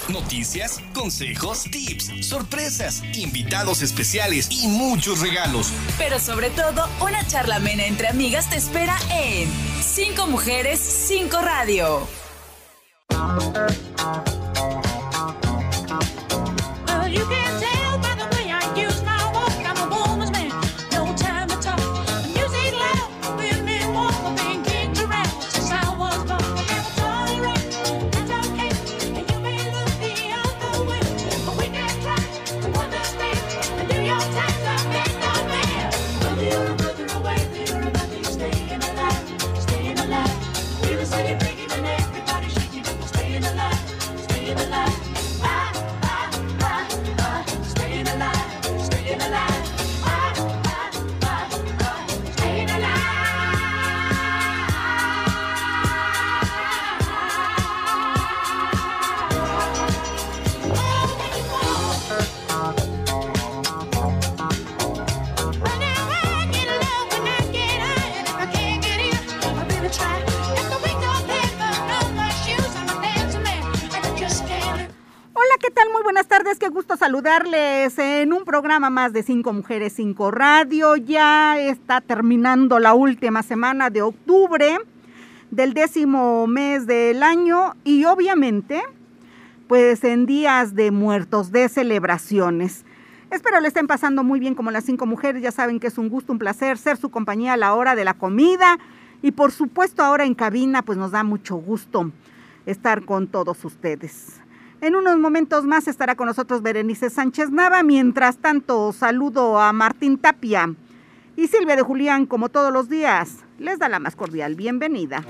Noticias, consejos, tips, sorpresas, invitados especiales y muchos regalos. Pero sobre todo, una charla amena entre amigas te espera en 5 Mujeres, 5 Radio. Qué gusto saludarles en un programa más de 5 Mujeres, 5 Radio. Ya está terminando la última semana de octubre del 10º mes del año y obviamente pues en días de muertos, de celebraciones. Espero le estén pasando muy bien como las 5 mujeres. Ya saben que es un gusto, un placer ser su compañía a la hora de la comida y por supuesto ahora en cabina pues nos da mucho gusto estar con todos ustedes. En unos momentos más estará con nosotros Berenice Sánchez Nava. Mientras tanto, saludo a Martín Tapia y Silvia de Julián, como todos los días, les da la más cordial bienvenida.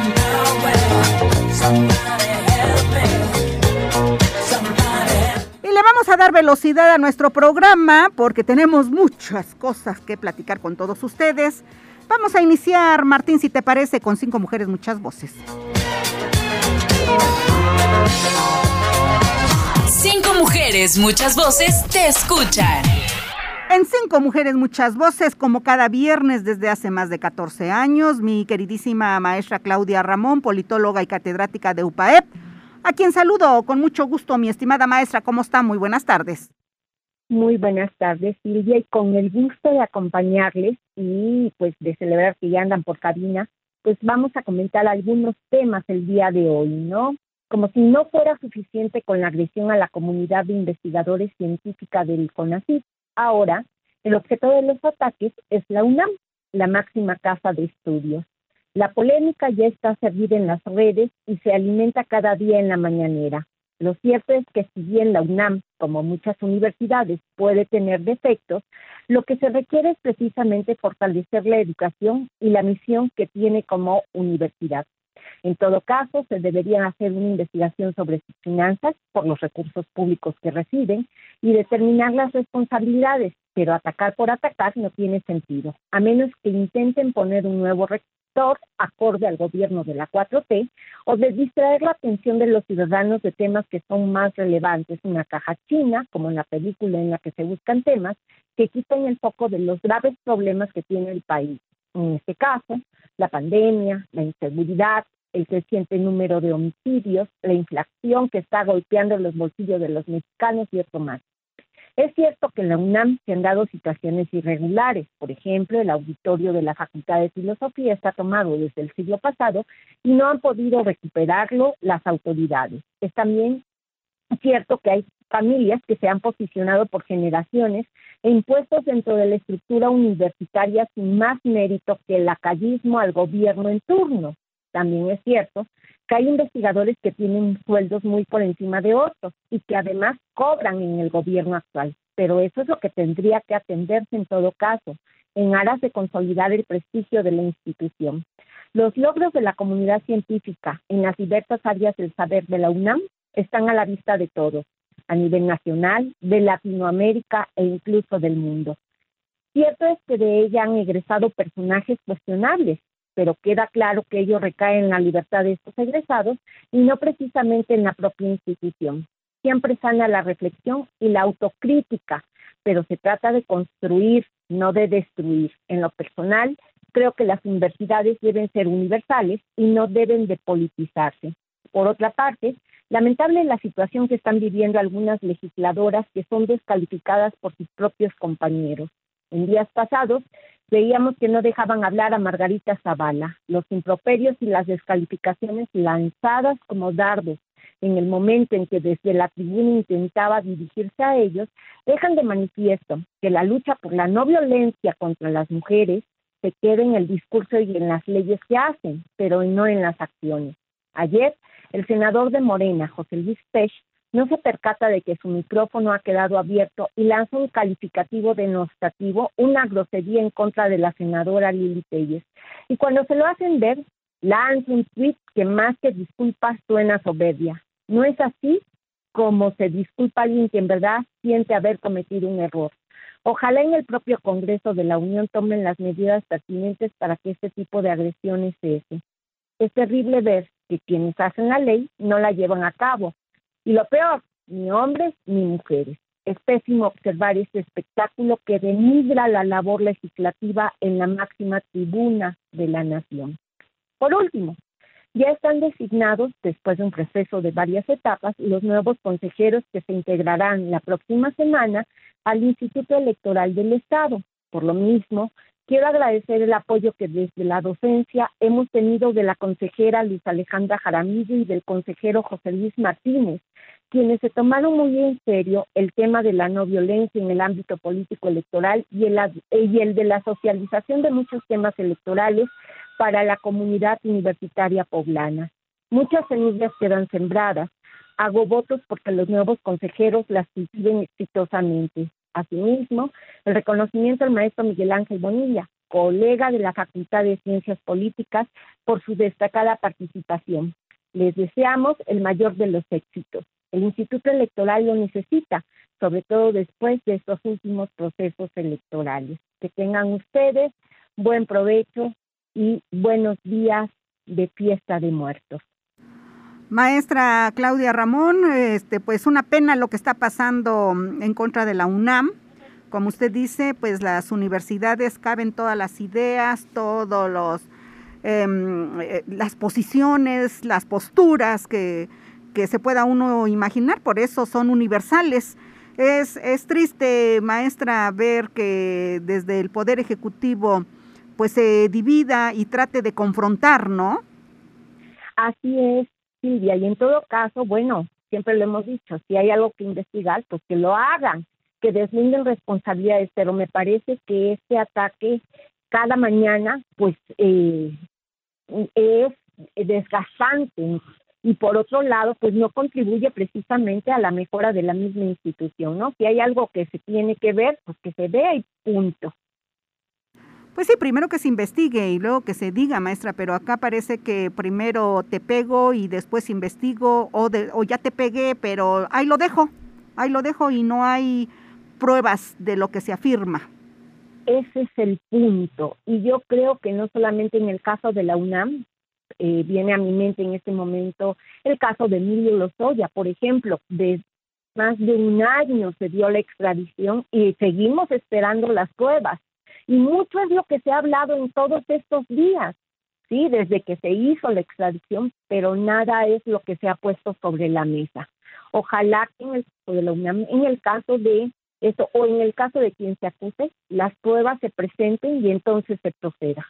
Y le vamos a dar velocidad a nuestro programa porque tenemos muchas cosas que platicar con todos ustedes. Vamos a iniciar, Martín, si te parece, con 5 mujeres, muchas voces. 5 mujeres, muchas voces te escuchan. En 5 mujeres, muchas voces, como cada viernes desde hace más de 14 años, mi queridísima maestra Claudia Ramón, politóloga y catedrática de UPAEP, a quien saludo con mucho gusto. Mi estimada maestra, ¿cómo está? Muy buenas tardes. Muy buenas tardes, Silvia, y con el gusto de acompañarles y pues de celebrar que ya andan por cabina, pues vamos a comentar algunos temas el día de hoy, ¿no? Como si no fuera suficiente con la agresión a la comunidad de investigadores científica del CONACYT, ahora el objeto de los ataques es la UNAM, la máxima casa de estudios. La polémica ya está servida en las redes y se alimenta cada día en la mañanera. Lo cierto es que si bien la UNAM, como muchas universidades, puede tener defectos, lo que se requiere es precisamente fortalecer la educación y la misión que tiene como universidad. En todo caso, se debería hacer una investigación sobre sus finanzas por los recursos públicos que reciben y determinar las responsabilidades, pero atacar por atacar no tiene sentido, a menos que intenten poner un nuevo rector acorde al gobierno de la 4T o de distraer la atención de los ciudadanos de temas que son más relevantes, una caja china, como en la película en la que se buscan temas que quiten el foco de los graves problemas que tiene el país. En este caso, la pandemia, la inseguridad, el creciente número de homicidios, la inflación que está golpeando los bolsillos de los mexicanos y otro más. Es cierto que en la UNAM se han dado situaciones irregulares. Por ejemplo, el auditorio de la Facultad de Filosofía está tomado desde el siglo pasado y no han podido recuperarlo las autoridades. Es también cierto que hay familias que se han posicionado por generaciones e impuestos dentro de la estructura universitaria sin más mérito que el lacayismo al gobierno en turno. También es cierto que hay investigadores que tienen sueldos muy por encima de otros y que además cobran en el gobierno actual, pero eso es lo que tendría que atenderse en todo caso, en aras de consolidar el prestigio de la institución. Los logros de la comunidad científica en las diversas áreas del saber de la UNAM están a la vista de todos, a nivel nacional, de Latinoamérica e incluso del mundo. Cierto es que de ella han egresado personajes cuestionables, pero queda claro que ello recae en la libertad de estos egresados y no precisamente en la propia institución. Siempre sana la reflexión y la autocrítica, pero se trata de construir, no de destruir. En lo personal, creo que las universidades deben ser universales y no deben de politizarse. Por otra parte, Lamentable la situación que están viviendo algunas legisladoras que son descalificadas por sus propios compañeros. En días pasados veíamos que no dejaban hablar a Margarita Zavala. Los improperios y las descalificaciones lanzadas como dardos en el momento en que desde la tribuna intentaba dirigirse a ellos, dejan de manifiesto que la lucha por la no violencia contra las mujeres se queda en el discurso y en las leyes que hacen, pero no en las acciones. Ayer, el senador de Morena, José Luis Pech, no se percata de que su micrófono ha quedado abierto y lanza un calificativo denostativo, una grosería en contra de la senadora Lili Telles. Y cuando se lo hacen ver, lanza un tuit que más que disculpas suena soberbia. No es así como se disculpa alguien que en verdad siente haber cometido un error. Ojalá en el propio Congreso de la Unión tomen las medidas pertinentes para que este tipo de agresiones cese. Es terrible ver que quienes hacen la ley no la llevan a cabo. Y lo peor, ni hombres ni mujeres. Es pésimo observar este espectáculo que denigra la labor legislativa en la máxima tribuna de la nación. Por último, ya están designados, después de un proceso de varias etapas, los nuevos consejeros que se integrarán la próxima semana al Instituto Electoral del Estado. Por lo mismo, quiero agradecer el apoyo que desde la docencia hemos tenido de la consejera Luz Alejandra Jaramillo y del consejero José Luis Martínez, quienes se tomaron muy en serio el tema de la no violencia en el ámbito político electoral y el de la socialización de muchos temas electorales para la comunidad universitaria poblana. Muchas semillas quedan sembradas. Hago votos porque los nuevos consejeros las cultiven exitosamente. Asimismo, el reconocimiento al maestro Miguel Ángel Bonilla, colega de la Facultad de Ciencias Políticas, por su destacada participación. Les deseamos el mayor de los éxitos. El Instituto Electoral lo necesita, sobre todo después de estos últimos procesos electorales. Que tengan ustedes buen provecho y buenos días de Fiesta de Muertos. Maestra Claudia Ramón, pues una pena lo que está pasando en contra de la UNAM. Como usted dice, pues las universidades caben todas las ideas, todos las posiciones, las posturas que se pueda uno imaginar, por eso son universales. Es triste, maestra, ver que desde el Poder Ejecutivo pues se divida y trate de confrontar, ¿no? Así es, Silvia, y en todo caso, bueno, siempre lo hemos dicho, si hay algo que investigar, pues que lo hagan, que deslinden responsabilidades, pero me parece que este ataque cada mañana, pues es desgastante, y por otro lado, pues no contribuye precisamente a la mejora de la misma institución, ¿no? Si hay algo que se tiene que ver, pues que se vea y punto. Pues sí, primero que se investigue y luego que se diga, maestra, pero acá parece que primero te pego y después investigo o ya te pegué, pero ahí lo dejo y no hay pruebas de lo que se afirma. Ese es el punto, y yo creo que no solamente en el caso de la UNAM, viene a mi mente en este momento el caso de Emilio Lozoya, por ejemplo, de más de un año se dio la extradición y seguimos esperando las pruebas. Y mucho es lo que se ha hablado en todos estos días, sí, desde que se hizo la extradición, pero nada es lo que se ha puesto sobre la mesa. Ojalá que en el caso de la UNAM, en el caso de eso, o en el caso de quien se acuse, las pruebas se presenten y entonces se proceda.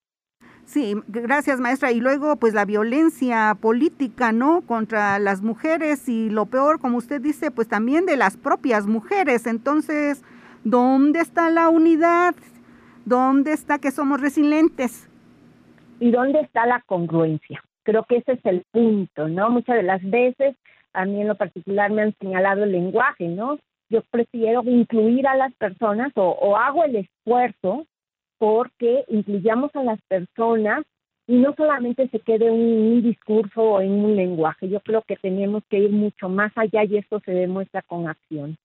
Sí, gracias, maestra. Y luego, pues la violencia política, ¿no?, contra las mujeres y lo peor, como usted dice, pues también de las propias mujeres. Entonces, ¿dónde está la unidad? ¿Dónde está que somos resilientes? ¿Y dónde está la congruencia? Creo que ese es el punto, ¿no? Muchas de las veces, a mí en lo particular me han señalado el lenguaje, ¿no? Yo prefiero incluir a las personas o hago el esfuerzo porque incluyamos a las personas y no solamente se quede en un discurso o en un lenguaje. Yo creo que tenemos que ir mucho más allá y esto se demuestra con acción.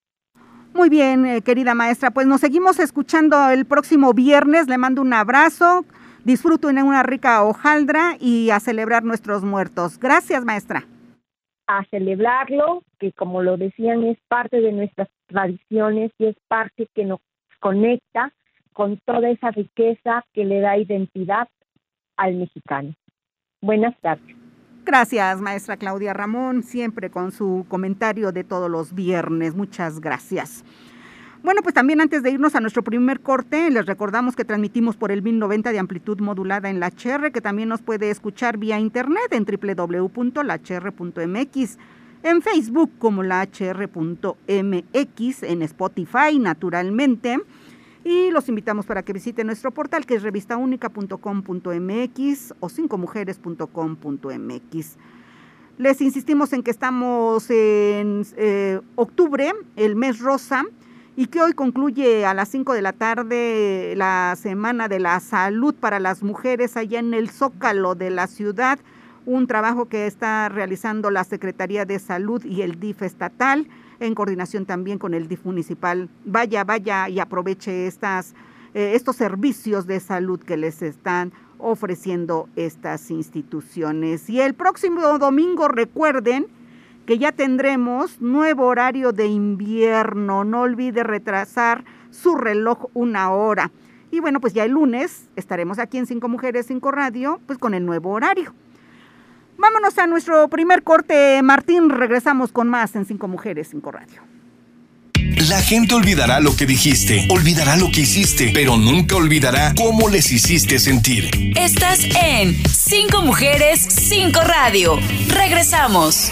Muy bien, querida maestra, pues nos seguimos escuchando el próximo viernes. Le mando un abrazo, disfruten una rica hojaldra y a celebrar nuestros muertos. Gracias, maestra. A celebrarlo, que como lo decían, es parte de nuestras tradiciones y es parte que nos conecta con toda esa riqueza que le da identidad al mexicano. Buenas tardes. Gracias, maestra Claudia Ramón, siempre con su comentario de todos los viernes. Muchas gracias. Bueno, pues también antes de irnos a nuestro primer corte, les recordamos que transmitimos por el 1090 de amplitud modulada en la HR, que también nos puede escuchar vía internet en www.lahr.mx, en Facebook como lahr.mx, en Spotify naturalmente, y los invitamos para que visiten nuestro portal que es revistaunica.com.mx o 5mujeres.com.mx. Les insistimos en que estamos en octubre, el mes rosa, y que hoy concluye a las 5 de la tarde la Semana de la Salud para las Mujeres allá en el Zócalo de la ciudad, un trabajo que está realizando la Secretaría de Salud y el DIF estatal, en coordinación también con el DIF municipal. Vaya y aproveche estos servicios de salud que les están ofreciendo estas instituciones. Y el próximo domingo, recuerden que ya tendremos nuevo horario de invierno. No olvide retrasar su reloj 1 hora. Y bueno, pues ya el lunes estaremos aquí en 5 Mujeres, 5 Radio, pues con el nuevo horario. Vámonos a nuestro primer corte, Martín. Regresamos con más en 5 Mujeres, 5 Radio. La gente olvidará lo que dijiste, olvidará lo que hiciste, pero nunca olvidará cómo les hiciste sentir. Estás en 5 Mujeres, 5 Radio. Regresamos.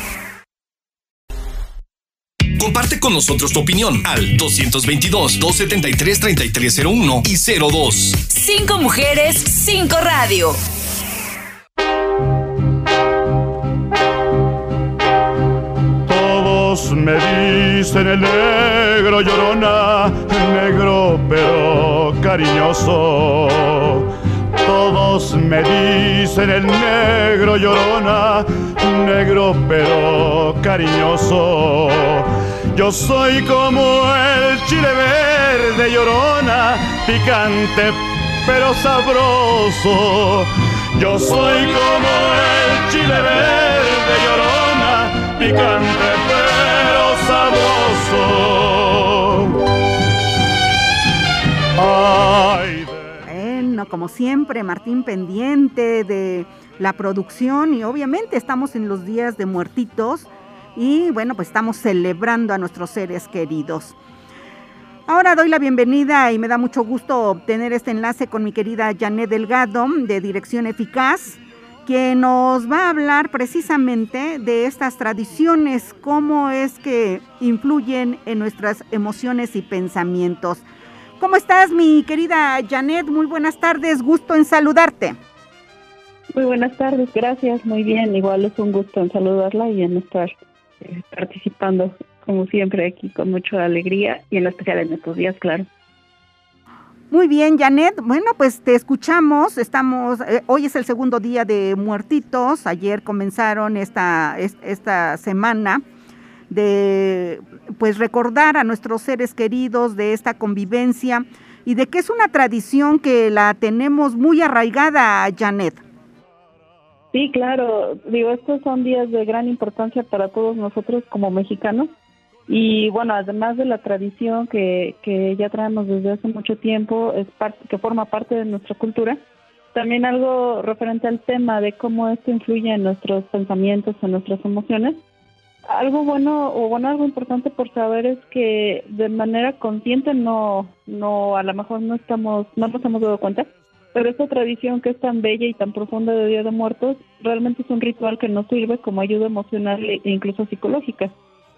Comparte con nosotros tu opinión al 222-273-3301 y 02. 5 Mujeres, 5 Radio. Todos me dicen el negro llorona, negro pero cariñoso. Todos me dicen el negro llorona, negro pero cariñoso. Yo soy como el chile verde llorona, picante pero sabroso. Yo soy como el chile verde llorona, picante pero sabroso. Ay, Bueno, como siempre, Martín pendiente de la producción y obviamente estamos en los días de Muertitos y bueno, pues estamos celebrando a nuestros seres queridos. Ahora doy la bienvenida y me da mucho gusto obtener este enlace con mi querida Janet Delgado de Dirección Eficaz, que nos va a hablar precisamente de estas tradiciones, cómo es que influyen en nuestras emociones y pensamientos. ¿Cómo estás, mi querida Janet? Muy buenas tardes, gusto en saludarte. Muy buenas tardes, gracias, muy bien. Igual es un gusto en saludarla y en estar participando, como siempre, aquí con mucha alegría y en especial en estos días, claro. Muy bien, Janet. Bueno, pues te escuchamos. Hoy es el segundo día de Muertitos. Ayer comenzaron esta semana de pues recordar a nuestros seres queridos, de esta convivencia y de que es una tradición que la tenemos muy arraigada, Janet. Sí, claro. Digo, estos son días de gran importancia para todos nosotros como mexicanos. Y bueno, además de la tradición que ya traemos desde hace mucho tiempo, que forma parte de nuestra cultura, también algo referente al tema de cómo esto influye en nuestros pensamientos, en nuestras emociones. Algo bueno algo importante por saber es que de manera consciente no a lo mejor no nos hemos dado cuenta, pero esta tradición que es tan bella y tan profunda de Día de Muertos realmente es un ritual que nos sirve como ayuda emocional e incluso psicológica.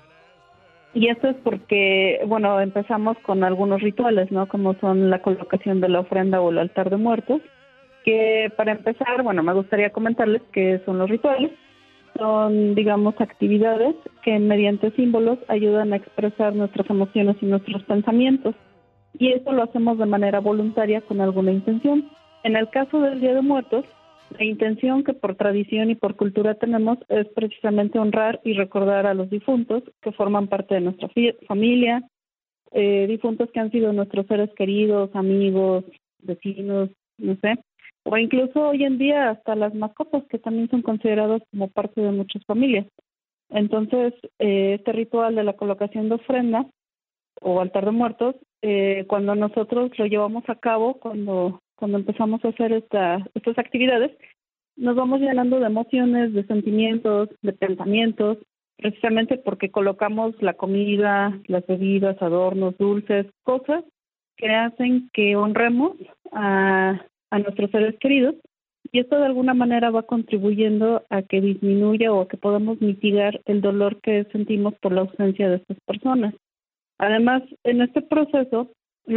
Y esto es porque, bueno, empezamos con algunos rituales, ¿no? Como son la colocación de la ofrenda o el altar de muertos, que para empezar, bueno, me gustaría comentarles qué son los rituales. Son, digamos, actividades que mediante símbolos ayudan a expresar nuestras emociones y nuestros pensamientos. Y esto lo hacemos de manera voluntaria con alguna intención. En el caso del Día de Muertos, la intención que por tradición y por cultura tenemos es precisamente honrar y recordar a los difuntos que forman parte de nuestra familia, difuntos que han sido nuestros seres queridos, amigos, vecinos, no sé, o incluso hoy en día hasta las mascotas que también son consideradas como parte de muchas familias. Entonces, este ritual de la colocación de ofrenda o altar de muertos, cuando nosotros lo llevamos a cabo, cuando empezamos a hacer estas actividades, nos vamos llenando de emociones, de sentimientos, de pensamientos, precisamente porque colocamos la comida, las bebidas, adornos, dulces, cosas que hacen que honremos a nuestros seres queridos, y esto de alguna manera va contribuyendo a que disminuya o a que podamos mitigar el dolor que sentimos por la ausencia de estas personas. Además, en este proceso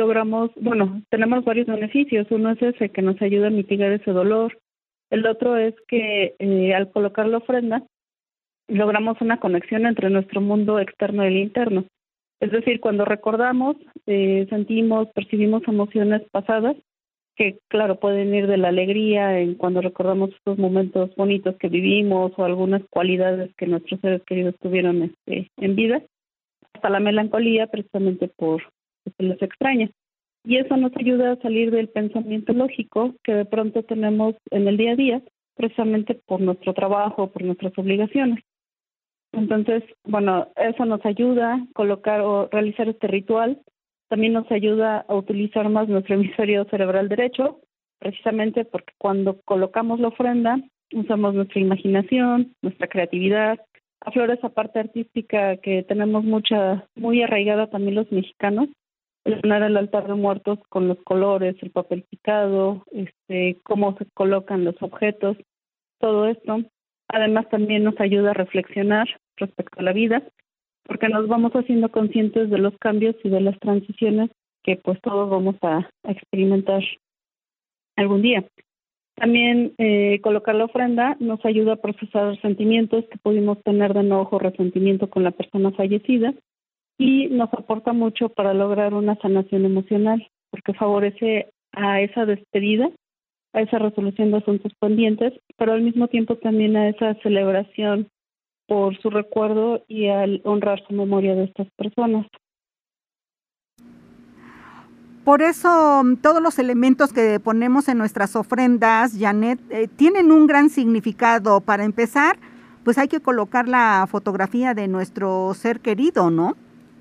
tenemos varios beneficios. Uno es ese, que nos ayuda a mitigar ese dolor. El otro es que al colocar la ofrenda, logramos una conexión entre nuestro mundo externo y el interno. Es decir, cuando recordamos, sentimos, percibimos emociones pasadas, que claro, pueden ir de la alegría en cuando recordamos estos momentos bonitos que vivimos o algunas cualidades que nuestros seres queridos tuvieron en vida, hasta la melancolía precisamente por que se les extraña. Y eso nos ayuda a salir del pensamiento lógico que de pronto tenemos en el día a día, precisamente por nuestro trabajo, por nuestras obligaciones. Entonces, eso nos ayuda a colocar o realizar este ritual. También nos ayuda a utilizar más nuestro hemisferio cerebral derecho, precisamente porque cuando colocamos la ofrenda, usamos nuestra imaginación, nuestra creatividad, aflora esa parte artística que tenemos muy arraigada también los mexicanos, el llenar el altar de muertos con los colores, el papel picado, cómo se colocan los objetos, todo esto. Además también nos ayuda a reflexionar respecto a la vida, porque nos vamos haciendo conscientes de los cambios y de las transiciones que pues todos vamos a experimentar algún día. También colocar la ofrenda nos ayuda a procesar sentimientos que pudimos tener de enojo o resentimiento con la persona fallecida, y nos aporta mucho para lograr una sanación emocional, porque favorece a esa despedida, a esa resolución de asuntos pendientes, pero al mismo tiempo también a esa celebración por su recuerdo y al honrar su memoria de estas personas. Por eso todos los elementos que ponemos en nuestras ofrendas, Janet, tienen un gran significado. Para empezar, pues hay que colocar la fotografía de nuestro ser querido, ¿no?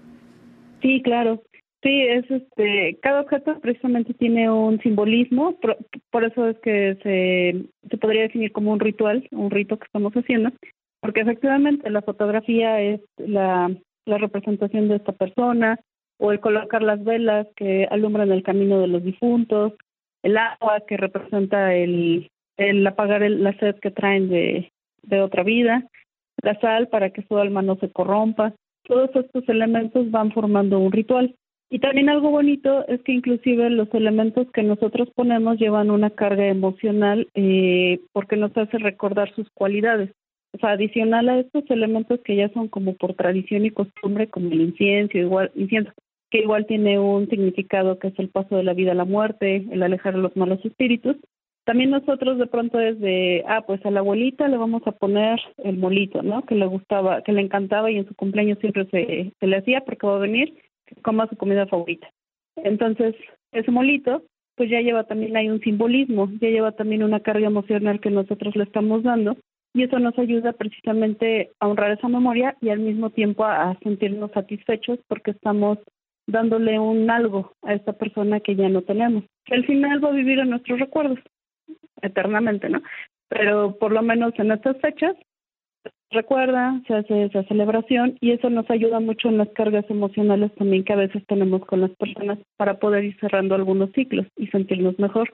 Sí, claro. Sí, es cada objeto precisamente tiene un simbolismo, por eso es que se podría definir como un ritual, un rito que estamos haciendo, porque efectivamente la fotografía es la representación de esta persona, o el colocar las velas que alumbran el camino de los difuntos, el agua que representa el apagar la sed que traen de otra vida, la sal para que su alma no se corrompa. Todos estos elementos van formando un ritual. Y también algo bonito es que inclusive los elementos que nosotros ponemos llevan una carga emocional porque nos hace recordar sus cualidades. O sea, adicional a estos elementos que ya son como por tradición y costumbre, como el incienso, que igual tiene un significado que es el paso de la vida a la muerte, el alejar a los malos espíritus. También nosotros de pronto es pues a la abuelita le vamos a poner el molito, ¿no? Que le gustaba, que le encantaba y en su cumpleaños siempre se le hacía porque va a venir, que coma su comida favorita. Entonces, ese molito, pues ya lleva también ahí un simbolismo, ya lleva también una carga emocional que nosotros le estamos dando, y eso nos ayuda precisamente a honrar esa memoria y al mismo tiempo a sentirnos satisfechos porque estamos dándole un algo a esta persona que ya no tenemos, que al final va a vivir en nuestros recuerdos eternamente, ¿no? Pero por lo menos en estas fechas recuerda, se hace esa celebración y eso nos ayuda mucho en las cargas emocionales también que a veces tenemos con las personas para poder ir cerrando algunos ciclos y sentirnos mejor.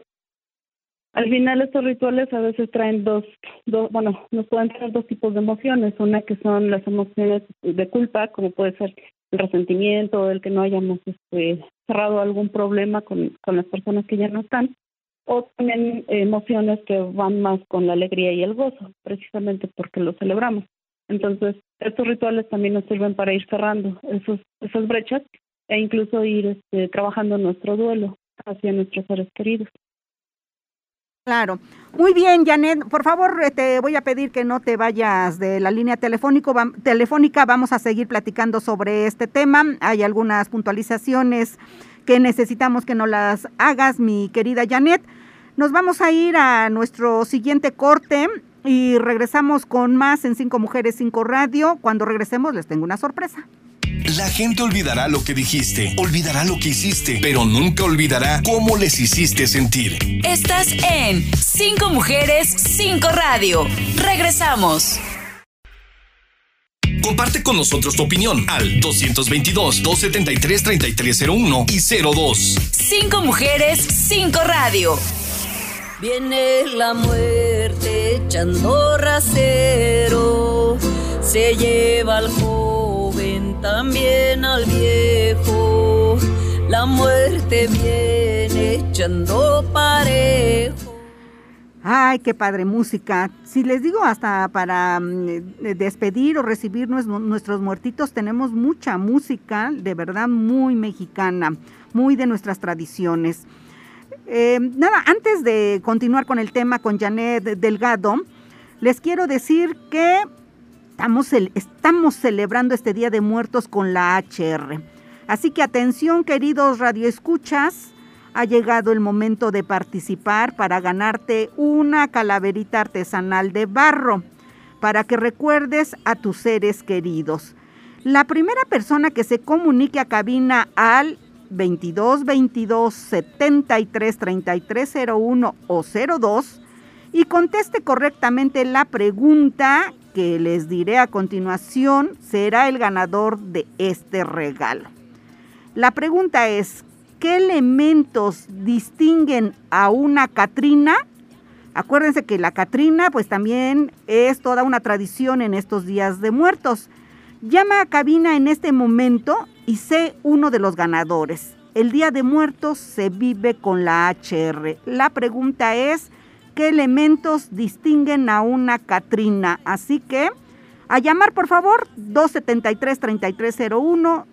Al final estos rituales a veces traen nos pueden traer dos tipos de emociones, una que son las emociones de culpa, como puede ser el resentimiento o el que no hayamos cerrado algún problema con las personas que ya no están, o también emociones que van más con la alegría y el gozo, precisamente porque lo celebramos. Entonces, estos rituales también nos sirven para ir cerrando esas brechas e incluso ir trabajando nuestro duelo hacia nuestros seres queridos. Claro. Muy bien, Janet, por favor, te voy a pedir que no te vayas de la línea telefónica. Vamos a seguir platicando sobre este tema. Hay algunas puntualizaciones que necesitamos que nos las hagas, mi querida Janet. Nos vamos a ir a nuestro siguiente corte y regresamos con más en 5 Mujeres 5 Radio. Cuando regresemos les tengo una sorpresa. La gente olvidará lo que dijiste, olvidará lo que hiciste, pero nunca olvidará cómo les hiciste sentir. Estás en 5 Mujeres, 5 Radio. Regresamos. Comparte con nosotros tu opinión al 222-273-3301 y 02. 5 Mujeres, 5 Radio. Viene la muerte echando rasero, se lleva al joven, también al viejo. La muerte viene echando parejo. Ay, qué padre música. Si les digo, hasta para despedir o recibir nuestros muertitos, tenemos mucha música, de verdad muy mexicana, muy de nuestras tradiciones. Nada, antes de continuar con el tema con Janet Delgado, les quiero decir que estamos celebrando este Día de Muertos con la HR. Así que atención, queridos radioescuchas, ha llegado el momento de participar para ganarte una calaverita artesanal de barro, para que recuerdes a tus seres queridos. La primera persona que se comunique a cabina al 22-22-73-3301 o 02 y conteste correctamente la pregunta que les diré a continuación, será el ganador de este regalo. La pregunta es: ¿qué elementos distinguen a una Catrina? Acuérdense que la Catrina pues también es toda una tradición en estos días de muertos. Llama a cabina en este momento y sé uno de los ganadores. El Día de Muertos se vive con la HR. La pregunta es: ¿qué elementos distinguen a una Catrina? Así que a llamar, por favor, 273-3301,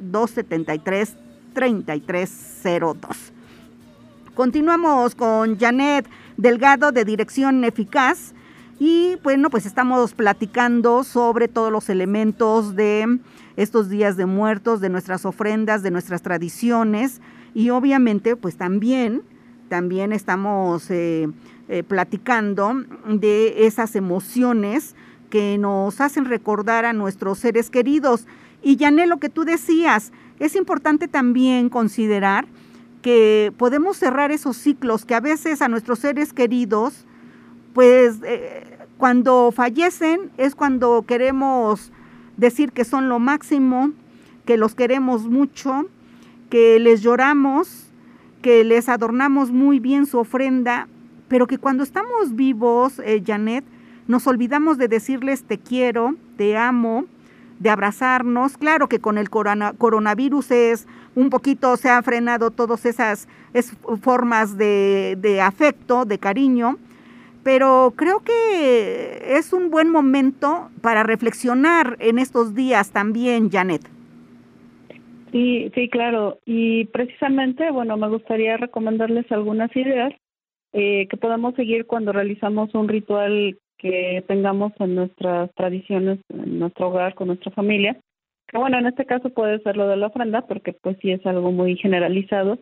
273-3302. Continuamos con Janet Delgado de Dirección Eficaz y bueno, pues estamos platicando sobre todos los elementos de estos días de muertos, de nuestras ofrendas, de nuestras tradiciones y obviamente pues también estamos platicando de esas emociones que nos hacen recordar a nuestros seres queridos. Y Janet, lo que tú decías, es importante también considerar que podemos cerrar esos ciclos que a veces a nuestros seres queridos, pues cuando fallecen es cuando queremos decir que son lo máximo, que los queremos mucho, que les lloramos, que les adornamos muy bien su ofrenda, pero que cuando estamos vivos, Janet, nos olvidamos de decirles te quiero, te amo, de abrazarnos. Claro que con el coronavirus es un poquito, se ha frenado todas esas formas de afecto, de cariño, pero creo que es un buen momento para reflexionar en estos días también, Janet. Sí, claro. Y precisamente, bueno, me gustaría recomendarles algunas ideas que podamos seguir cuando realizamos un ritual que tengamos en nuestras tradiciones, en nuestro hogar, con nuestra familia. Que bueno, en este caso puede ser lo de la ofrenda, porque pues sí es algo muy generalizado,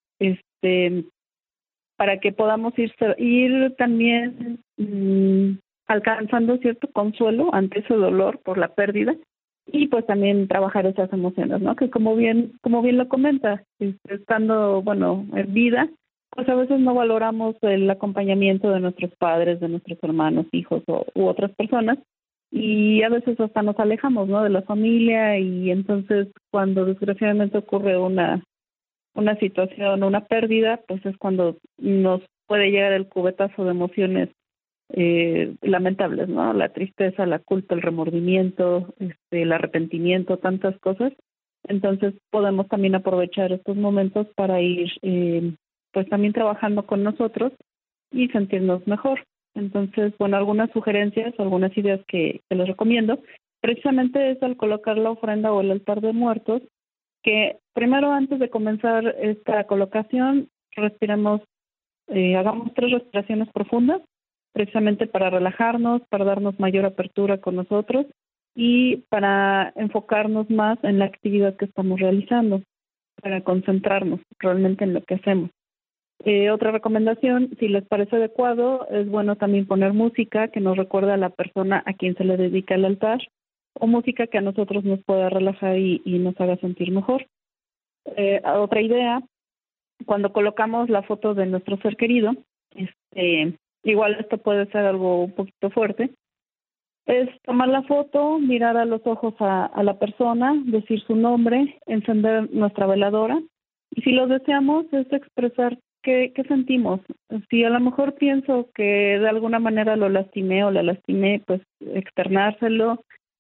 para que podamos ir también alcanzando cierto consuelo ante ese dolor por la pérdida y pues también trabajar esas emociones, ¿no? Que como bien lo comenta, estando, bueno, en vida, pues a veces no valoramos el acompañamiento de nuestros padres, de nuestros hermanos, hijos u otras personas, y a veces hasta nos alejamos, ¿no?, de la familia, y entonces cuando desgraciadamente ocurre una situación, una pérdida, pues es cuando nos puede llegar el cubetazo de emociones lamentables, ¿no? La tristeza, la culpa, el remordimiento, el arrepentimiento, tantas cosas. Entonces podemos también aprovechar estos momentos para ir pues también trabajando con nosotros y sentirnos mejor. Entonces, bueno, algunas sugerencias, algunas ideas que les recomiendo, precisamente es al colocar la ofrenda o el altar de muertos, que primero, antes de comenzar esta colocación, respiremos, hagamos 3 respiraciones profundas, precisamente para relajarnos, para darnos mayor apertura con nosotros y para enfocarnos más en la actividad que estamos realizando, para concentrarnos realmente en lo que hacemos. Otra recomendación, si les parece adecuado, es bueno también poner música que nos recuerde a la persona a quien se le dedica el altar. o música que a nosotros nos pueda relajar y nos haga sentir mejor. Otra idea, cuando colocamos la foto de nuestro ser querido, igual esto puede ser algo un poquito fuerte, es tomar la foto, mirar a los ojos a la persona, decir su nombre, encender nuestra veladora, y si lo deseamos es expresar qué sentimos. Si a lo mejor pienso que de alguna manera lo lastimé o la lastimé, pues externárselo,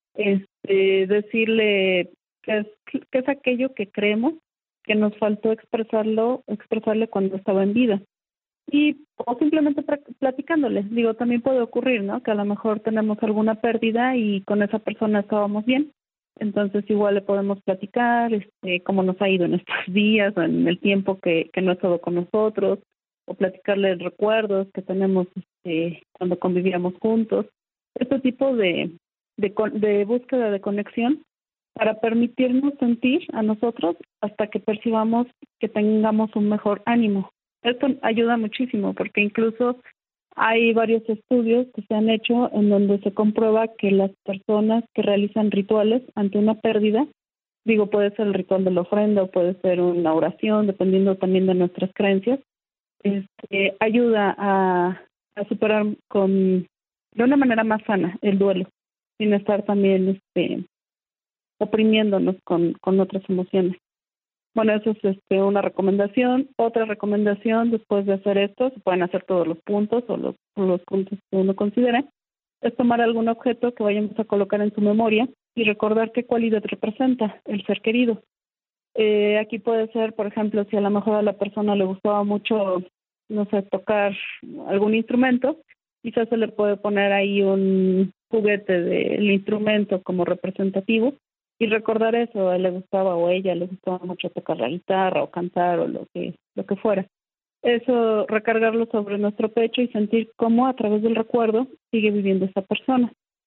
decirle qué es aquello que creemos que nos faltó expresarle cuando estaba en vida. O simplemente platicándoles. Digo, también puede ocurrir, ¿no? Que a lo mejor tenemos alguna pérdida y con esa persona estábamos bien. Entonces igual le podemos platicar cómo nos ha ido en estos días o en el tiempo que no ha estado con nosotros, o platicarle recuerdos que tenemos cuando convivíamos juntos. Este tipo de búsqueda de conexión para permitirnos sentir a nosotros hasta que percibamos que tengamos un mejor ánimo. Esto ayuda muchísimo porque incluso hay varios estudios que se han hecho en donde se comprueba que las personas que realizan rituales ante una pérdida, digo, puede ser el ritual de la ofrenda o puede ser una oración, dependiendo también de nuestras creencias, ayuda a superar de una manera más sana el duelo, sin estar también oprimiéndonos con otras emociones. Bueno, eso es una recomendación. Otra recomendación, después de hacer esto, se pueden hacer todos los puntos o los puntos que uno considere, es tomar algún objeto que vayamos a colocar en su memoria y recordar qué cualidad representa el ser querido. Aquí puede ser, por ejemplo, si a lo mejor a la persona le gustaba mucho, no sé, tocar algún instrumento, quizás se le puede poner ahí un juguete del instrumento como representativo y recordar eso. A él le gustaba o a ella le gustaba mucho tocar la guitarra o cantar o lo que fuera. Eso, recargarlo sobre nuestro pecho y sentir cómo a través del recuerdo sigue viviendo esa persona.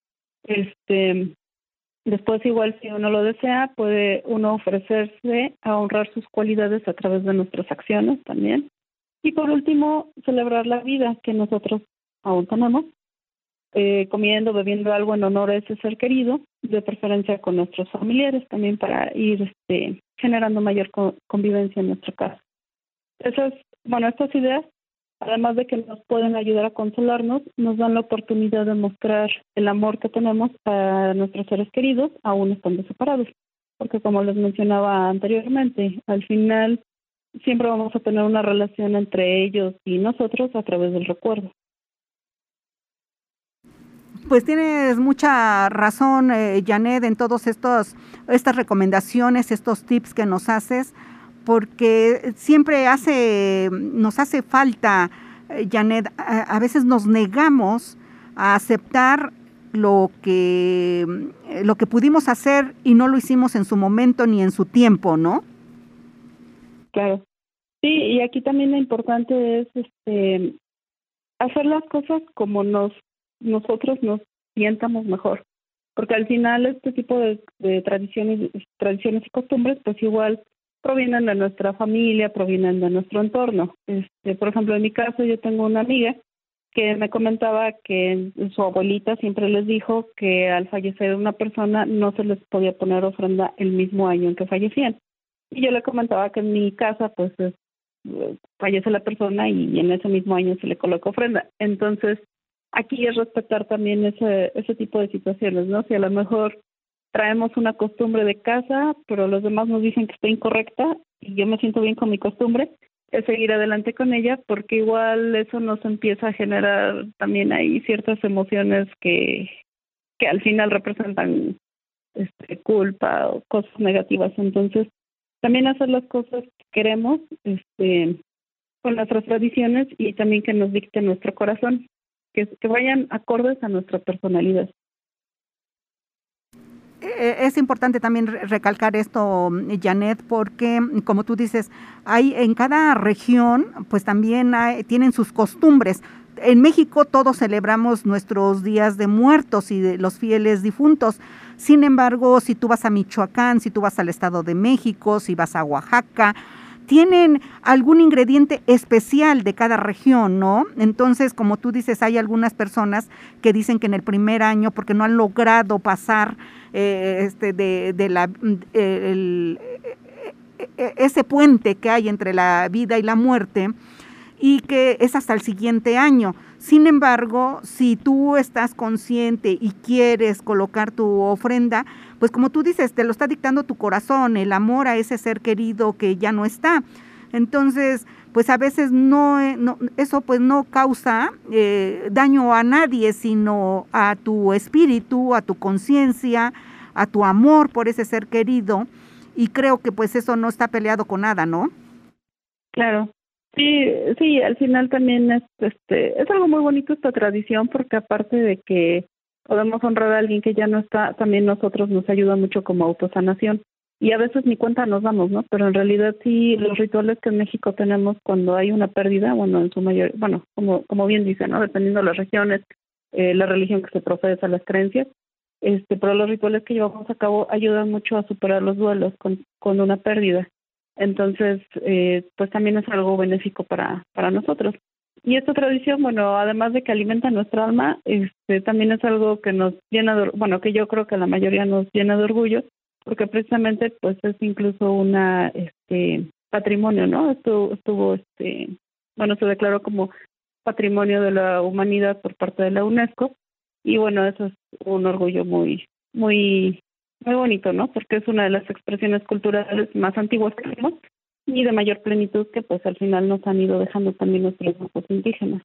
Después, igual, si uno lo desea, puede uno ofrecerse a honrar sus cualidades a través de nuestras acciones también. Y por último, celebrar la vida que nosotros aún tenemos, comiendo, bebiendo algo en honor a ese ser querido, de preferencia con nuestros familiares también, para ir generando mayor convivencia en nuestra casa. Estas ideas, además de que nos pueden ayudar a consolarnos, nos dan la oportunidad de mostrar el amor que tenemos a nuestros seres queridos, aún estando separados. Porque como les mencionaba anteriormente, al final siempre vamos a tener una relación entre ellos y nosotros a través del recuerdo. Pues tienes mucha razón, Janet, en todas estas recomendaciones, estos tips que nos haces, porque siempre nos hace falta, Janet, a veces nos negamos a aceptar lo que pudimos hacer y no lo hicimos en su momento ni en su tiempo, ¿no? Claro. Sí, y aquí también lo importante es hacer las cosas como nosotros nos sientamos mejor, porque al final este tipo de tradiciones y costumbres pues igual provienen de nuestra familia, provienen de nuestro entorno. Por ejemplo, en mi caso yo tengo una amiga que me comentaba que su abuelita siempre les dijo que al fallecer una persona no se les podía poner ofrenda el mismo año en que fallecían. Y yo le comentaba que en mi casa pues fallece la persona y en ese mismo año se le coloca ofrenda. Entonces, aquí es respetar también ese tipo de situaciones, ¿no? Si a lo mejor traemos una costumbre de casa, pero los demás nos dicen que está incorrecta y yo me siento bien con mi costumbre, es seguir adelante con ella, porque igual eso nos empieza a generar también ahí ciertas emociones que al final representan culpa o cosas negativas. Entonces, también hacer las cosas que queremos con nuestras tradiciones y también que nos dicte nuestro corazón, que vayan acordes a nuestra personalidad. Es importante también recalcar esto, Janet, porque como tú dices, hay en cada región pues también tienen sus costumbres. En México todos celebramos nuestros días de muertos y de los fieles difuntos. Sin embargo, si tú vas a Michoacán, si tú vas al Estado de México, si vas a Oaxaca, tienen algún ingrediente especial de cada región, ¿no? Entonces, como tú dices, hay algunas personas que dicen que en el primer año, porque no han logrado pasar ese puente que hay entre la vida y la muerte, y que es hasta el siguiente año. Sin embargo, si tú estás consciente y quieres colocar tu ofrenda, pues como tú dices, te lo está dictando tu corazón, el amor a ese ser querido que ya no está. Entonces, pues a veces eso pues no causa daño a nadie, sino a tu espíritu, a tu conciencia, a tu amor por ese ser querido, y creo que pues eso no está peleado con nada, ¿no? Claro. Sí, al final también es algo muy bonito esta tradición, porque aparte de que podemos honrar a alguien que ya no está, también nosotros nos ayuda mucho como autosanación, y a veces ni cuenta nos damos, ¿no? Pero en realidad sí, los rituales que en México tenemos cuando hay una pérdida, bueno, en su mayor, bueno, como bien dice, ¿no? Dependiendo de las regiones, la religión que se profesa, las creencias, pero los rituales que llevamos a cabo ayudan mucho a superar los duelos con una pérdida. Entonces, pues también es algo benéfico para nosotros. Y esta tradición, bueno, además de que alimenta nuestra alma, también es algo que nos llena que yo creo que a la mayoría nos llena de orgullo, porque precisamente pues es incluso una patrimonio, ¿no? Estuvo se declaró como patrimonio de la humanidad por parte de la UNESCO, y bueno, eso es un orgullo muy muy muy bonito, ¿no? Porque es una de las expresiones culturales más antiguas que tenemos y de mayor plenitud, que pues al final nos han ido dejando también nuestros grupos indígenas.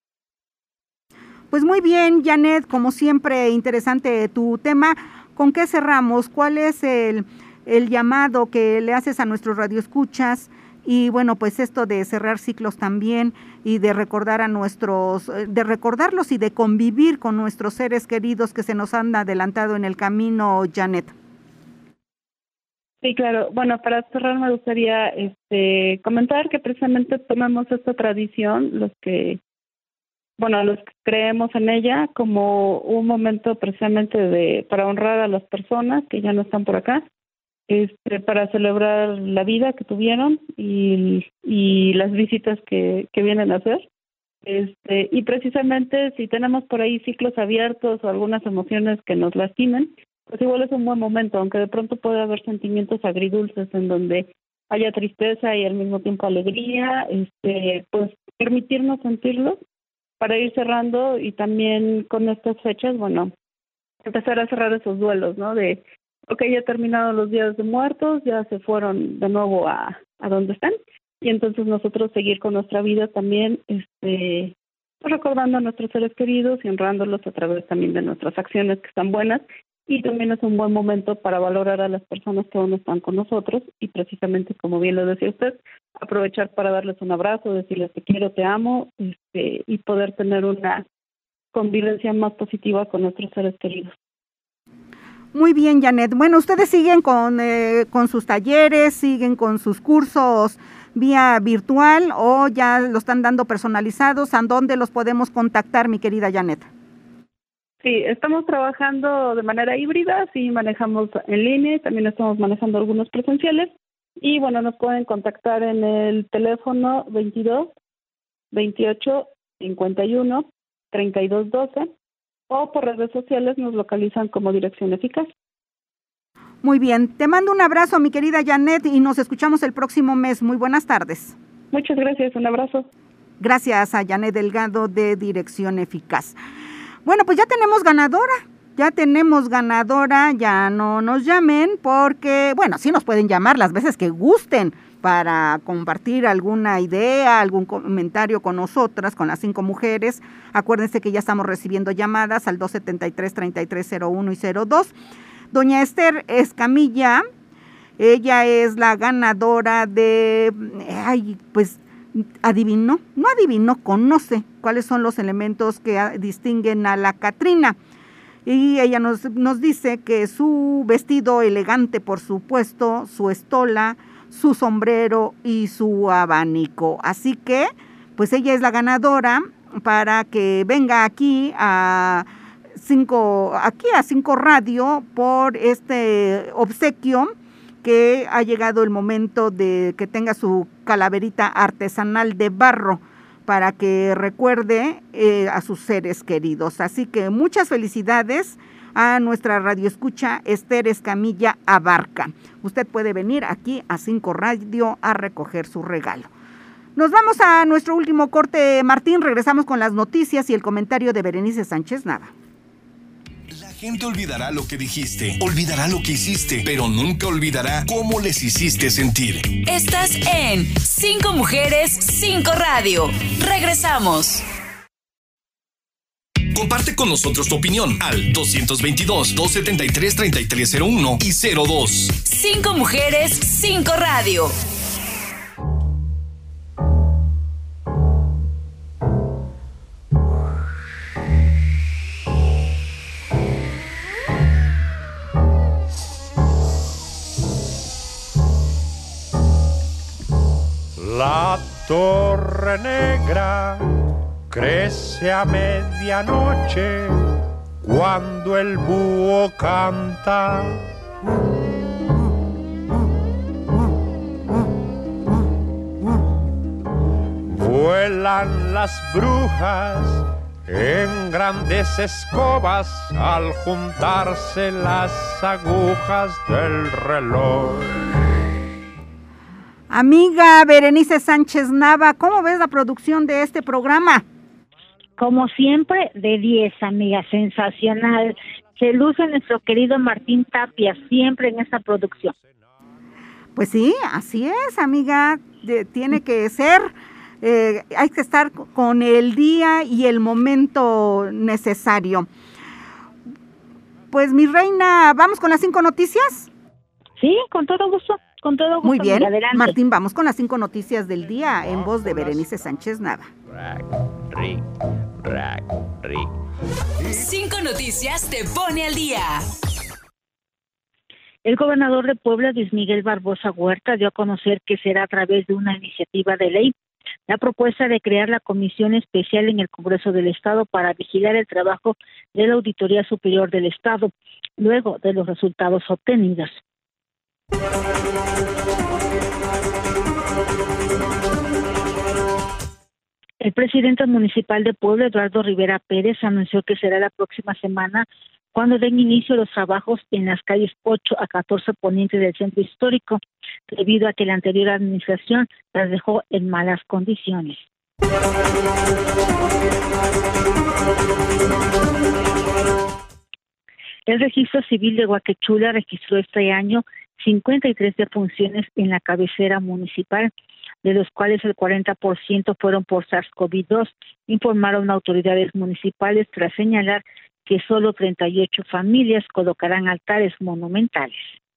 Pues muy bien, Janet, como siempre, interesante tu tema. ¿Con qué cerramos? ¿Cuál es el llamado que le haces a nuestros radioescuchas? Y bueno, pues esto de cerrar ciclos también, y de recordar de recordarlos y de convivir con nuestros seres queridos que se nos han adelantado en el camino, Janet. Sí, claro. Bueno, para cerrar me gustaría comentar que precisamente tomamos esta tradición, los que creemos en ella, como un momento precisamente para honrar a las personas que ya no están por acá, para celebrar la vida que tuvieron y las visitas que vienen a hacer. Y precisamente si tenemos por ahí ciclos abiertos o algunas emociones que nos lastimen, pues igual es un buen momento, aunque de pronto puede haber sentimientos agridulces en donde haya tristeza y al mismo tiempo alegría, pues permitirnos sentirlos para ir cerrando, y también con estas fechas, bueno, empezar a cerrar esos duelos, ¿no? De, ya terminaron los días de muertos, ya se fueron de nuevo a donde están, y entonces nosotros seguir con nuestra vida también, recordando a nuestros seres queridos y honrándolos a través también de nuestras acciones que están buenas, y también es un buen momento para valorar a las personas que aún están con nosotros, y precisamente, como bien lo decía usted, aprovechar para darles un abrazo, decirles te quiero, te amo, y poder tener una convivencia más positiva con nuestros seres queridos. Muy bien, Janet. Bueno, ustedes siguen con sus talleres, siguen con sus cursos vía virtual, o ya lo están dando personalizados. ¿A dónde los podemos contactar, mi querida Janet? Sí, estamos trabajando de manera híbrida, sí manejamos en línea, también estamos manejando algunos presenciales, y bueno, nos pueden contactar en el teléfono 22 28 51 32 12, o por redes sociales nos localizan como Dirección Eficaz. Muy bien, te mando un abrazo, mi querida Janet, y nos escuchamos el próximo mes. Muy buenas tardes. Muchas gracias, un abrazo. Gracias a Janet Delgado de Dirección Eficaz. Bueno, pues ya tenemos ganadora, ya no nos llamen porque, bueno, sí nos pueden llamar las veces que gusten para compartir alguna idea, algún comentario con nosotras, con las 5 mujeres. Acuérdense que ya estamos recibiendo llamadas al 273-3301 y 02. Doña Esther Escamilla, ella es la ganadora de, conoce cuáles son los elementos que distinguen a la Catrina. Y ella nos dice que su vestido elegante, por supuesto, su estola, su sombrero y su abanico. Así que, pues ella es la ganadora para que venga aquí a 5 Radio por este obsequio que ha llegado el momento de que tenga su calaverita artesanal de barro para que recuerde a sus seres queridos. Así que muchas felicidades a nuestra radioescucha Esther Escamilla Abarca. Usted puede venir aquí a 5 Radio a recoger su regalo. Nos vamos a nuestro último corte, Martín. Regresamos con las noticias y el comentario de Berenice Sánchez Nava. La gente olvidará lo que dijiste, olvidará lo que hiciste, pero nunca olvidará cómo les hiciste sentir. Estás en 5 Mujeres, 5 Radio. Regresamos. Comparte con nosotros tu opinión al 222-273-3301 y 02. 5 Mujeres, 5 Radio. La Torre Negra crece a medianoche cuando el búho canta. Vuelan las brujas en grandes escobas al juntarse las agujas del reloj. Amiga Berenice Sánchez Nava, ¿cómo ves la producción de este programa? Como siempre, de 10, amiga, sensacional. Se luce nuestro querido Martín Tapia, siempre en esta producción. Pues sí, así es, amiga, tiene que ser, hay que estar con el día y el momento necesario. Pues mi reina, ¿vamos con las 5 noticias? Sí, con todo gusto. Con todo gusto. Muy bien, adelante. Martín, vamos con las 5 noticias del día en voz de Berenice Sánchez Nava. 5 noticias te pone al día. El gobernador de Puebla, Luis Miguel Barbosa Huerta, dio a conocer que será a través de una iniciativa de ley la propuesta de crear la comisión especial en el Congreso del Estado para vigilar el trabajo de la Auditoría Superior del Estado, luego de los resultados obtenidos. El presidente municipal de Puebla, Eduardo Rivera Pérez, anunció que será la próxima semana cuando den inicio los trabajos en las calles 8 a 14 poniente del centro histórico, debido a que la anterior administración las dejó en malas condiciones. El registro civil de Huaquechula registró este año 53 defunciones en la cabecera municipal, de los cuales el 40% fueron por SARS-CoV-2, informaron autoridades municipales tras señalar que solo 38 familias colocarán altares monumentales.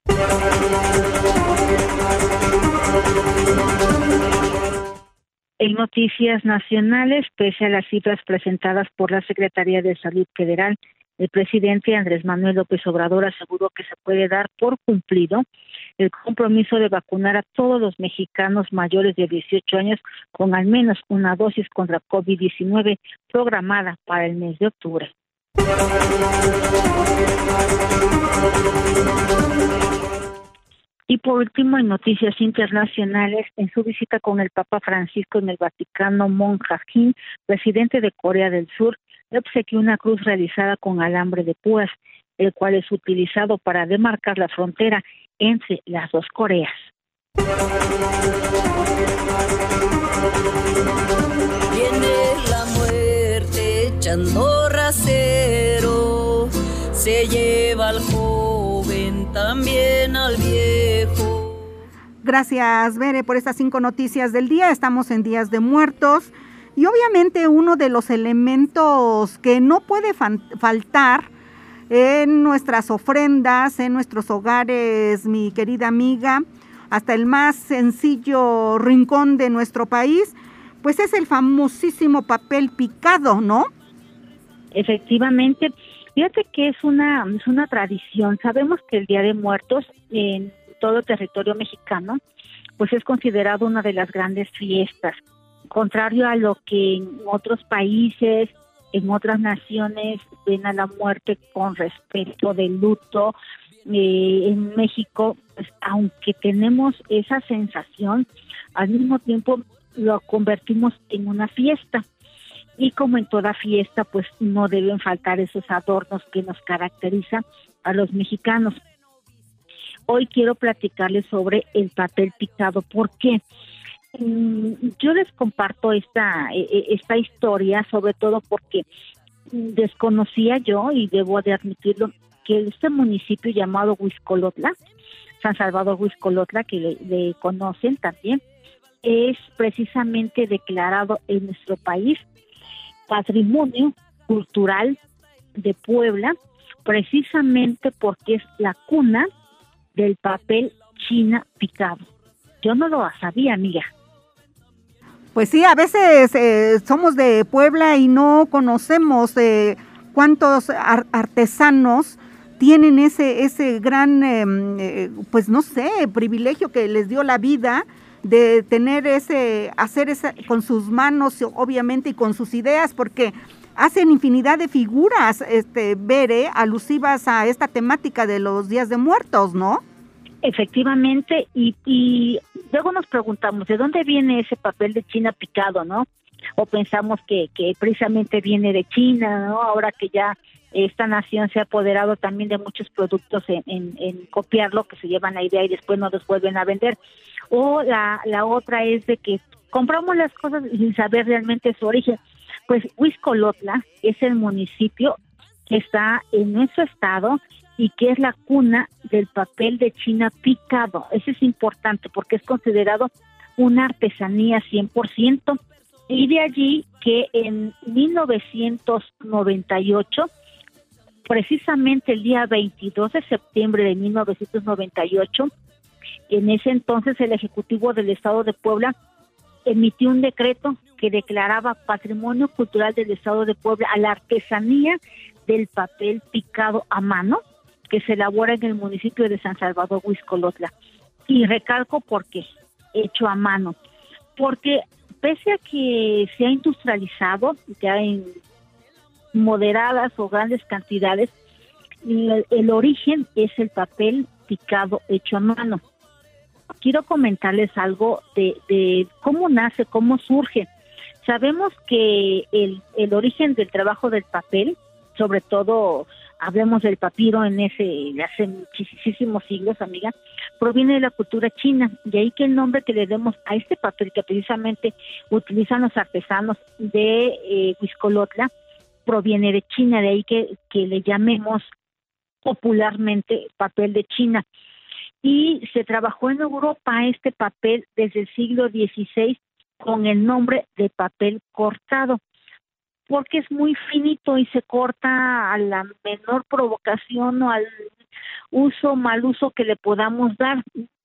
En noticias nacionales, pese a las cifras presentadas por la Secretaría de Salud Federal, el presidente Andrés Manuel López Obrador aseguró que se puede dar por cumplido el compromiso de vacunar a todos los mexicanos mayores de 18 años con al menos una dosis contra COVID-19 programada para el mes de octubre. Y por último, en noticias internacionales, en su visita con el Papa Francisco en el Vaticano, Moon Jae-in, presidente de Corea del Sur, le obsequió una cruz realizada con alambre de púas, el cual es utilizado para demarcar la frontera entre las dos Coreas. Viene la muerte echando rasero, se lleva al joven, también al viejo. Gracias, Bere, por estas 5 noticias del día. Estamos en Días de Muertos y obviamente uno de los elementos que no puede faltar en nuestras ofrendas, en nuestros hogares, mi querida amiga, hasta el más sencillo rincón de nuestro país, pues es el famosísimo papel picado, ¿no? Efectivamente, fíjate que es una tradición. Sabemos que el Día de Muertos en todo el territorio mexicano, pues es considerado una de las grandes fiestas. Contrario a lo que en otros países, en otras naciones ven a la muerte con respeto, de luto, en México pues, aunque tenemos esa sensación, al mismo tiempo lo convertimos en una fiesta. Y como en toda fiesta, pues no deben faltar esos adornos que nos caracterizan a los mexicanos. Hoy quiero platicarles sobre el papel picado. ¿Por qué? Yo les comparto esta historia, sobre todo porque desconocía yo, y debo de admitirlo, que este municipio llamado Huixcolotla, San Salvador Huixcolotla, que le conocen también, es precisamente declarado en nuestro país Patrimonio Cultural de Puebla, precisamente porque es la cuna del papel china picado. Yo no lo sabía, amiga. Pues sí, a veces somos de Puebla y no conocemos cuántos artesanos tienen ese gran, pues no sé, privilegio que les dio la vida de tener hacer con sus manos, obviamente, y con sus ideas, porque hacen infinidad de figuras, Bere, alusivas a esta temática de los Días de Muertos, ¿no? Efectivamente, y luego nos preguntamos, ¿de dónde viene ese papel de China picado, no? O pensamos que precisamente viene de China, ¿no? Ahora que ya esta nación se ha apoderado también de muchos productos en copiarlo, que se llevan la idea y después no los vuelven a vender. O la otra es de que compramos las cosas sin saber realmente su origen. Pues Huixcolotla es el municipio que está en nuestro estado y que es la cuna del papel de China picado. Eso es importante porque es considerado una artesanía 100%, y de allí que en 1998, precisamente el día 22 de septiembre de 1998, en ese entonces el Ejecutivo del Estado de Puebla emitió un decreto que declaraba Patrimonio Cultural del Estado de Puebla a la artesanía del papel picado a mano, que se elabora en el municipio de San Salvador Huixcolotla. Y recalco porque hecho a mano, porque pese a que se ha industrializado ya en moderadas o grandes cantidades, el origen es el papel picado hecho a mano. Quiero comentarles algo de cómo nace, cómo surge. Sabemos que el origen del trabajo del papel, sobre todo hablemos del papiro de hace muchísimos siglos, amiga, proviene de la cultura china, de ahí que el nombre que le demos a este papel que precisamente utilizan los artesanos de Huixcolotla proviene de China, de ahí que le llamemos popularmente papel de China. Y se trabajó en Europa este papel desde el siglo XVI con el nombre de papel cortado, porque es muy finito y se corta a la menor provocación o al mal uso que le podamos dar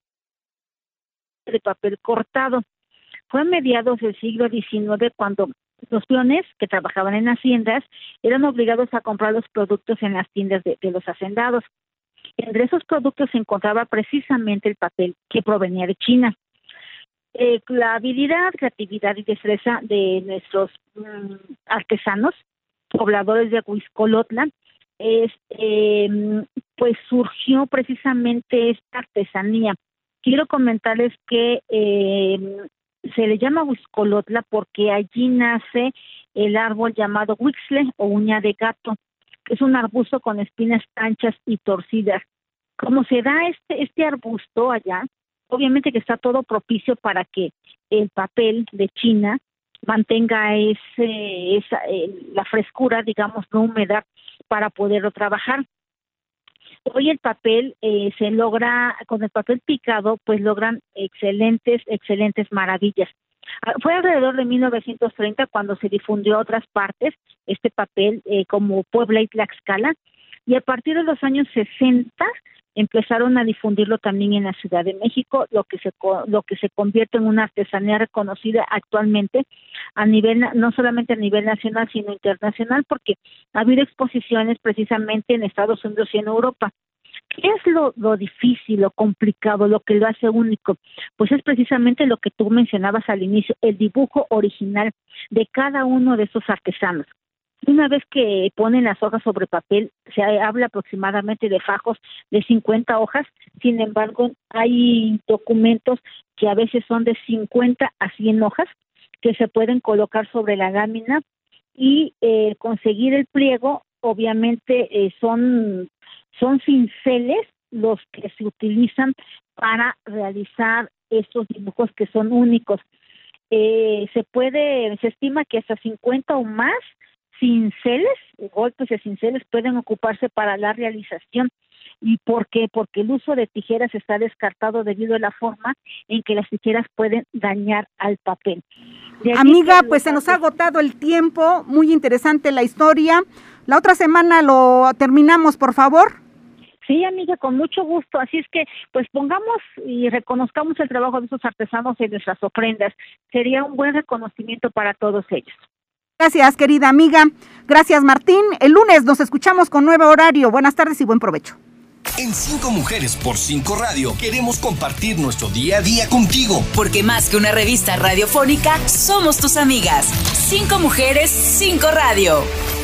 de papel cortado. Fue a mediados del siglo XIX cuando los peones que trabajaban en haciendas eran obligados a comprar los productos en las tiendas de los hacendados. Entre esos productos se encontraba precisamente el papel que provenía de China. La habilidad, creatividad y destreza de nuestros artesanos, pobladores de Huixcolotla, pues surgió precisamente esta artesanía. Quiero comentarles que se le llama Huixcolotla porque allí nace el árbol llamado huixle o uña de gato, que es un arbusto con espinas anchas y torcidas. Como se da este arbusto allá, obviamente que está todo propicio para que el papel de China mantenga la frescura, digamos, no humedad, para poderlo trabajar. Hoy el papel se logra, con el papel picado, pues logran excelentes maravillas. Fue alrededor de 1930 cuando se difundió a otras partes este papel, como Puebla y Tlaxcala, y a partir de los años 60 empezaron a difundirlo también en la Ciudad de México, lo que se convierte en una artesanía reconocida actualmente a nivel, no solamente a nivel nacional, sino internacional, porque ha habido exposiciones precisamente en Estados Unidos y en Europa. ¿Qué es lo difícil, lo complicado, lo que lo hace único? Pues es precisamente lo que tú mencionabas al inicio, el dibujo original de cada uno de esos artesanos. Una vez que ponen las hojas sobre papel, se habla aproximadamente de fajos de 50 hojas. Sin embargo, hay documentos que a veces son de 50 a 100 hojas que se pueden colocar sobre la lámina y conseguir el pliego. Obviamente son cinceles los que se utilizan para realizar estos dibujos que son únicos. Se estima que hasta 50 o más cinceles, golpes de cinceles pueden ocuparse para la realización. ¿Y por qué? Porque el uso de tijeras está descartado debido a la forma en que las tijeras pueden dañar al papel. Amiga, pues se nos ha agotado el tiempo, muy interesante la historia. La otra semana lo terminamos, por favor. Sí, amiga, con mucho gusto. Así es que, pues pongamos y reconozcamos el trabajo de esos artesanos en nuestras ofrendas. Sería un buen reconocimiento para todos ellos. Gracias, querida amiga. Gracias, Martín. El lunes nos escuchamos con nuevo horario. Buenas tardes y buen provecho. En 5 Mujeres por 5 Radio queremos compartir nuestro día a día contigo. Porque más que una revista radiofónica, somos tus amigas. 5 Mujeres, 5 Radio.